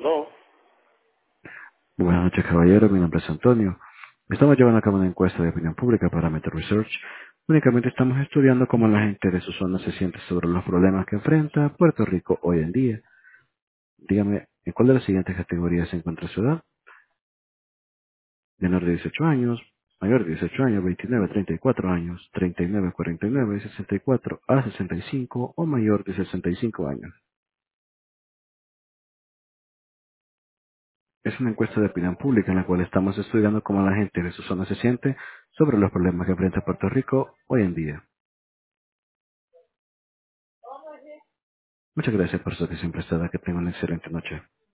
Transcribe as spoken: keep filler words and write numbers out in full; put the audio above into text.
No, Buenas noches, caballero. Mi nombre es Antonio. Estamos llevando a cabo una encuesta de opinión pública para Meta Research. Únicamente estamos estudiando cómo la gente de su zona se siente sobre los problemas que enfrenta Puerto Rico hoy en día. Dígame, ¿en cuál de las siguientes categorías se encuentra su edad? Menor de dieciocho años, mayor de dieciocho años, veintinueve a treinta y cuatro años, treinta y nueve a cuarenta y nueve, sesenta y cuatro a sesenta y cinco o mayor de sesenta y cinco años. Es una encuesta de opinión pública en la cual estamos estudiando cómo la gente de su zona se siente sobre los problemas que enfrenta Puerto Rico hoy en día. Muchas gracias por su atención prestada. Que tenga una excelente noche.